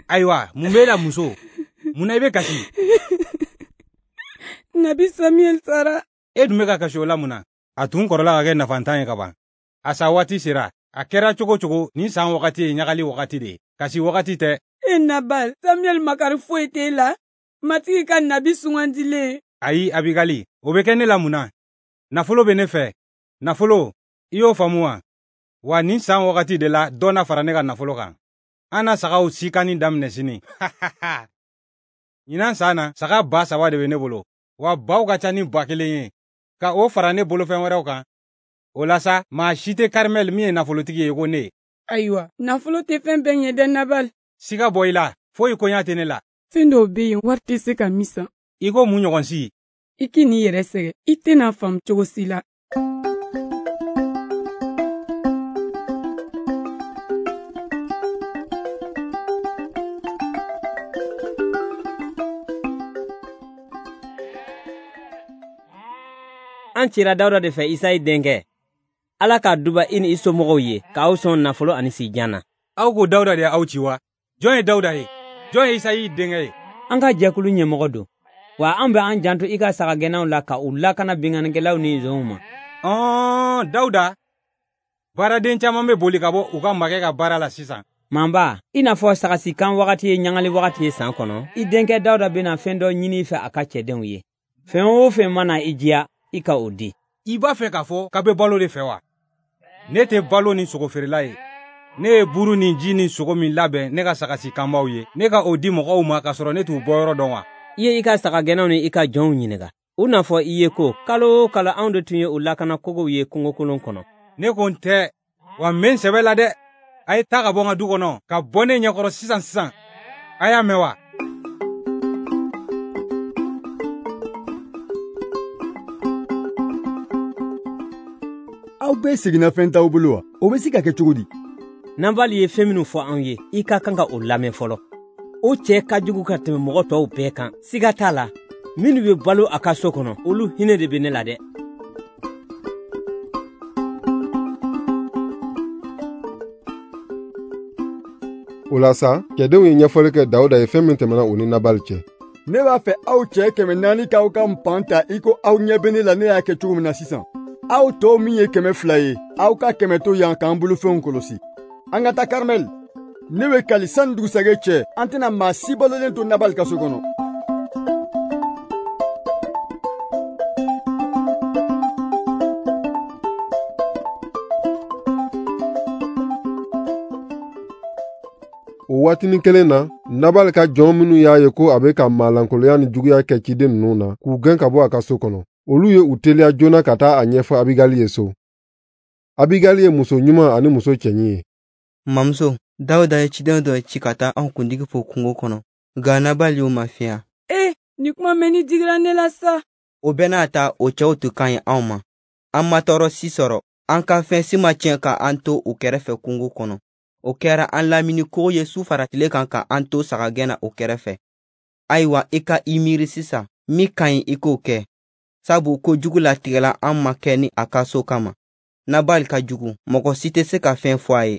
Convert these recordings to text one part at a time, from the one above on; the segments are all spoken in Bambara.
Ayiwa, mun b'e la muso? Mun na i bɛ kasi? Nabi Samuel sara. E dun bɛ ka kasi o la mun na? A tun kɔrɔla ka kɛ nafantan ye ka ban. A sa waati sera. A kɛra cogo cogo nin san wagati ye ɲagali wagati de ye. Kasi wagati tɛ. E Nabal, Samuel makari foyi t'e la. Matigi ka Nabi sugandile. Ayi, Abigali, o bɛ kɛ ne la mun na? Nafolo bɛ ne fɛ. Nafolo, i y'o faamu wa? Wa nin san wagati de la dɔ na fara ne ka nafolo kan. An na sagaw sikani daminɛ sini. Ɲinan san na, saga 3,000 de bɛ ne bolo. Wa baw ka ca ni 1,000 ye. Ka o fara ne bolofɛn wɛrɛw kan. O la sa, maa si tɛ Karmel min ye nafolotigi ye ko ne. Ayiwa, nafolo tɛ fɛn bɛɛ ɲɛ dɛ Nabal. Siga bɔ i la, foyi koɲa tɛ ne la. Fɛn dɔw bɛ yen, wari tɛ se ka min san. I ko mun ɲɔgɔn si? I k'i n'i yɛrɛ sɛgɛ, i tɛna faamu cogo si la. An cira Dawuda de fɛ Isayi denkɛ. Ala ka duba i ni i somɔgɔw ye, k'aw sɔn nafolo ani sijan na. Aw ko Dawuda de y'aw ci wa? Jɔn ye Dawuda ye? Jɔn ye Isayi denkɛ ye? An ka jɛkulu ɲɛmɔgɔ don. Wa an bɛ an janto i ka sagagɛnnaw la ka u lakana binganikɛlaw ni nzɔnw ma. Dawuda. Baaraden caman bɛ boli ka bɔ u ka makɛ ka baara la sisan. Manba, i n'a fɔ sagasikan wagati ye ɲagali wagati ye san kɔnɔ, i denkɛ Dawuda bɛna fɛn dɔ ɲini fɛ a ka cɛdenw ye. Fɛn o fɛn mana i diya, i ka o di. I b'a fɛ k'a fɔ k'a bɛ balo de fɛ wa? Ne tɛ balo ni sogo feerela ye. Ne ye buru ni ji ni sogo min labɛn ne ka sagasi kanbaw ye. Ne ka o di mɔgɔw ma k'a sɔrɔ ne t'u bɔyɔrɔ dɔn wa? I ye i ka sagagɛnnaw ni i ka jɔnw ɲininka. U n'a fɔ i ye ko kalo o kalo anw de tun ye u lakana kogow ye kungokolon kɔnɔ. Ne ko n tɛ, wa n bɛ n sɛbɛ la dɛ. A ye taa ka bɔ n ka du kɔnɔ ka bɔ ne ɲɛkɔrɔ sisan. A y'a mɛn wa? Aw bɛɛ seginna fɛn t'aw bolo wa? O bɛ se ka kɛ cogo di? Nabali ye fɛn minnu fɔ anw ye, i ka kan ka o lamɛn fɔlɔ. O cɛ ka jugu ka tɛmɛ mɔgɔ tɔw bɛɛ kan. Siga t'a la, minnu bɛ balo a ka so kɔnɔ, olu hinɛ de bɛ ne la dɛ. O la sa, cɛdenw ye ɲɛfɔli kɛ Dawuda ye fɛn min tɛmɛna u ni Nabali cɛ. Ne b'a fɛ aw cɛ 400 k'aw ka npan ta i ko aw ɲɛ bɛ ne la ne y'a kɛ cogo min na sisan. Aw tɔw min ye 200 ye, aw ka 100 to yan k'an bolofɛnw kɔlɔsi. An ka taa Karmel. Ne bɛ kali sani dugusɛgɛ cɛ, an tɛna maa si balolen to Nabali ka so kɔnɔ. O waatinin kelen na, Nabali ka jɔn minnu y'a ye ko a bɛ ka maalankoloya ni juguya kɛ ciden ninnu na, k'u gɛn ka bɔ a ka so kɔnɔ. Olu ye u teliya joona ka taa a ɲɛfɔ Abigali ye so. Abigali ye muso ɲuman ani muso cɛɲi ye. Mamuso, Dawuda ye ciden dɔ ci ka taa anw kuntigi fo kungo kɔnɔ. Nka Nabali y'o mafiya. Ni kuma mɛnni digira ne la sa. O bɛɛ n'a ta o cɛw tun ka ɲi anw ma. An ma tɔɔrɔ si sɔrɔ. An ka fɛn si ma tiɲɛ ka an to u kɛrɛfɛ kungo kɔnɔ. O kɛra an lamini kogo ye su fara tile kan ka an to sagagɛn na o kɛrɛfɛ. Ayiwa, i ka i miiri sisan, min ka ɲi i k'o kɛ. Sabu ko jugu latigɛla an ma kɛ ni a ka so kama. Nabali ka jugu, mɔgɔ si tɛ se ka fɛn fɔ a ye.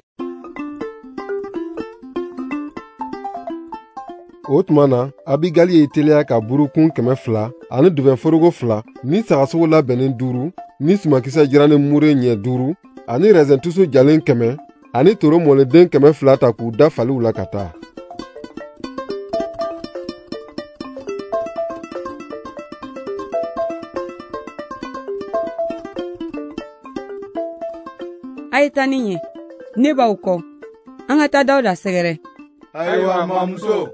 O tuma na, Abigali ye teliya ka burukun 200 ani dubɛnforoko 2 ni sagasogo labɛnnen 5 ni sumakisɛ jirannen mure ɲɛ 5 ani rɛzɛntuso jalen 100 ani toro mɔlenden 200 ta k'u da faliw la ka taa. A ye taa ni ɲɛ, ne b'aw kɔ. An ka taa Dawuda sɛgɛrɛ. Ayiwa, mamuso.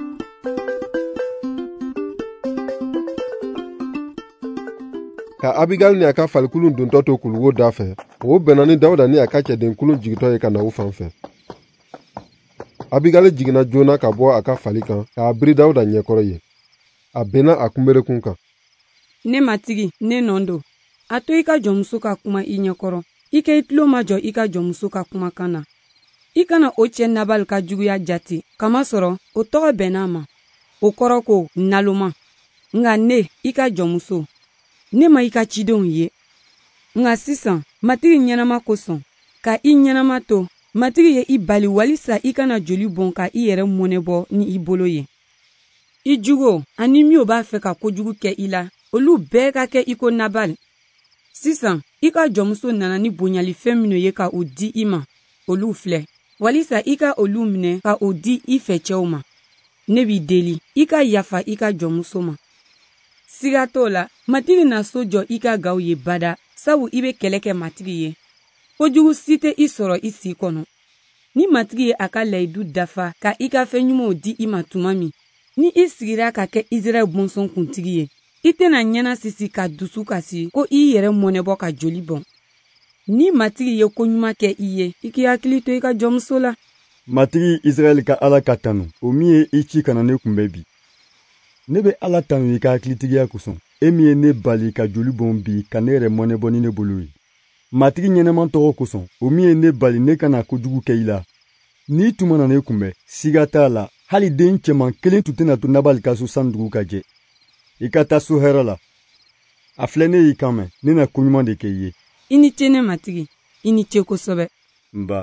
Ka Abigali ni a ka falikulun dontɔ to kuluwo da fɛ, o bɛnna ni Dawuda ni a ka cɛdenkulun jigitɔ ye ka na u fan fɛ. Abigali jiginna joona ka bɔ a ka fali kan k'a biri Dawuda ɲɛkɔrɔ ye. A benna a kunberekun kan. Ne matigi, ne nɔn don. A to i ka jɔnmuso ka kuma i ɲɛkɔrɔ. I ka i tulo majɔ i ka jɔnmuso ka kumakan na. I kana o cɛ Nabali ka juguya jate, kamasɔrɔ o tɔgɔ bɛnn'a ma. O kɔrɔ ko naloma. Nka ne, i ka jɔnmuso, ne ma i ka cidenw ye. Nka sisan, matigi ɲɛnama kosɔn, ka i ɲɛnama to, matigi ye i bali walisa i kana joli bɔn ka i yɛrɛ mɔnɛbɔ ni i bolo ye. I jugo ani minw b'a fɛ ka kojugu kɛ i la, olu bɛɛ ka kɛ i ko Nabal. Sisan i ka jɔnmuso nana ni bonyalifɛn minw ye ka o di i ma, olu filɛ, walisa i ka olu minɛ ka o di i fɛcɛw ma. Ne b'i deli, i ka yafa i ka jɔnmuso ma. Siga t'o la, matigi na so jɔ i ka gaw ye bada, sabu i be kɛlɛ kɛ matigi ye. Kojugu si tɛ i sɔrɔ i si kɔnɔ. Ni matigi ye a ka layidu dafa ka i ka fɛn ɲumanw di i ma tuma min, ni i sigira ka kɛ Israɛl bɔnsɔn kuntigi ye, i tɛna ɲɛna sisi ka dusu kasi ko i yɛrɛ mɔnɛbɔ ka joli bɔn. Ni matigi ye koɲuman kɛ i ye, i k'i hakili to i ka jɔnmuso la. Matigi Israɛl ka Ala ka tanu, o min ye i ci kana ne kunbɛn bi. Ne be Ala tanu i ka hakilitigiya kosɔn, e min ye ne bali ka joli bɔn bi ka ne yɛrɛ mɔnɛbɔ ni ne bolo ye. Matigi ɲɛnɛman tɔgɔ kosɔn, o min ye ne bali ne kana kojugu kɛ i la. N'i tun mana ne kunbɛn, siga t'a la, hali den cɛman kelen tun tɛna to Nabali ka so sandugu ka jɛ. I ka taa so hɛrɛ la. A filɛ ne y'i kan mɛn, ne na koɲuman de kɛ i ye. I ni ce ne matigi, i ni ce kosɛbɛ. Nba.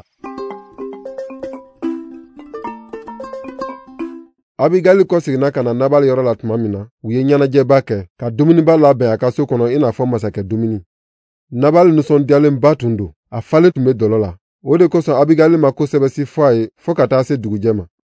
Abigaili kɔseginna ka na Nabali yɔrɔ la tuma min na, u ye ɲɛnajɛba kɛ, ka dumuniba labɛn a ka so kɔnɔ i n'a fɔ masakɛ dumuni. Nabali nisɔndiyalenba tun don, a falen tun be dɔlɔ la. O de kosɔn Abigaili ma kosɛbɛ si fɔ a ye fɔɔ ka taa se dugujɛ ma.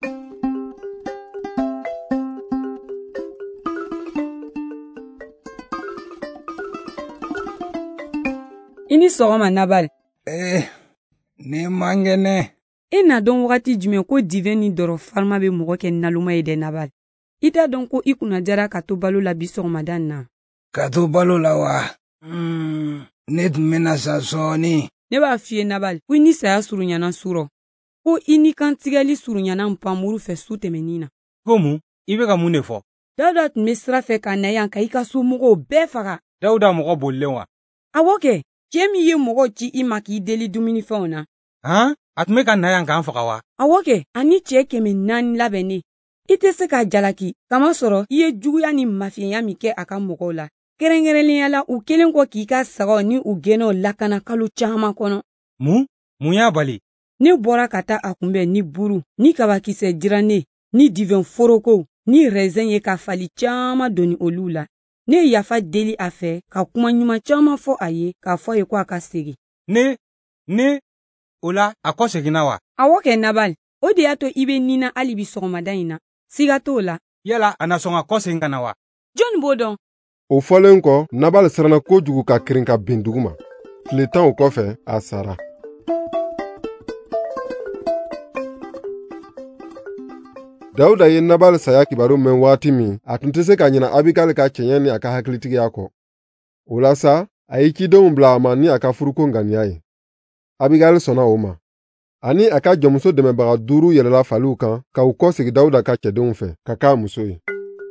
I ni sɔgɔma Nabali. Ne man kɛnɛ. I na dɔn wagati jumɛn ko divin ni dɔrɔ farima be mɔgɔ kɛ naluma ye dɛ Nabali. I t'a dɔn ko i kunna jara ka to balo la bi sɔgɔmada na. Ka to balo la wa? Ne tun bena sa sɔɔni. Ne b'a f'i ye Nabali, ko i ni saya suruɲana su rɔ, ko i ni kantigɛli suruɲana npanmuru fɛ su tɛmɛnin na. Ko mun? I be ka mun de fɔ? Dawuda tun be sira fɛ ka na yan ka i ka somɔgɔw bɛɛ faga. Dawuda mɔgɔ bolilen wa? Awɔ kɛ, cɛ min ye mɔgɔw ci i ma k'i deli dumunifɛnw na. A tun be ka na yan k'an faga wa? Awɔ kɛ, ani cɛ 400 labɛnnen. I tɛ se ka jalaki, kamasɔrɔ i ye juguya ni mafiyanya min kɛ a ka mɔgɔw la. Kɛrɛnkɛrɛnnenya la u kelen kɔ k'i ka sagaw ni u gɛnɛw lakana kalo caaman kɔnɔ. Mun y'a bali? Ne bɔra ka taa a kunbɛn ni buru, ni kabakisɛ jirannen, ni divin forokow, ni raisin ye ka fali caaman doni olu la. Ne ye yafa deli a fɛ ka kuma ɲuman caaman fɔ a ye k'a fɔ a ye ko a ka segin. O la a kɔ seginna wa? Awɔ kɛ Nabali, o de y'a to i be nina hali bi sɔgɔmada in na. Siga t'o la. Yala a na sɔn ka kɔ segin ka na wa? Jɔnni b'o dɔn? O fɔlen kɔ, Nabali siranna kojugu ka kirin ka bin dugu ma. Tile 10 o kɔfɛ, a sara. Dawuda ye Nabali saya kibaru mɛn waati min, a tun tɛ se ka ɲina Abigaili ka cɛɲɛ ni a ka hakilitigiya kɔ. O la sa, a ye cidenw bila a ma ni a ka furuko ŋaniya ye. Abigaili sɔnna o ma. Ani a ka jɔnmuso dɛmɛbaga 5 yɛlɛla faliw kan ka u kɔ segi Dawuda ka cɛdenw fɛ, ka k'a muso ye.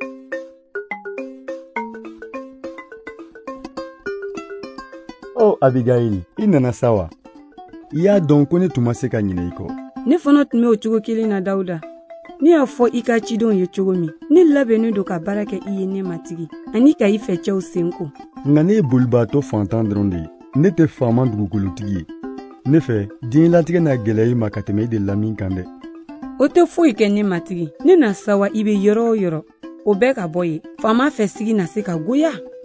Abigaili, i nana sa wa? I y'a dɔn ko ne tun ma se ka ɲinɛ i kɔ. Ne fana tun be o cogo kelen na Dawuda. Ne y'a fɔ i ka cidenw ye cogo min, ne labɛnnen don ka baara kɛ i ye ne matigi, ani ka i fɛcɛw sen ko. Nka ne ye bolibaatɔ fantan dɔrɔn de ye. Ne tɛ faama dugukolotigi ye. Ne fɛ, diɲɛlatigɛ n'a gɛlɛya i ma ka tɛmɛ i de lamin kan dɛ. O tɛ foyi kɛ ne matigi. Ne na sawa i be yɔrɔ o yɔrɔ. O bɛɛ ka bɔ ye. Faama fɛ sigi na se ka goya.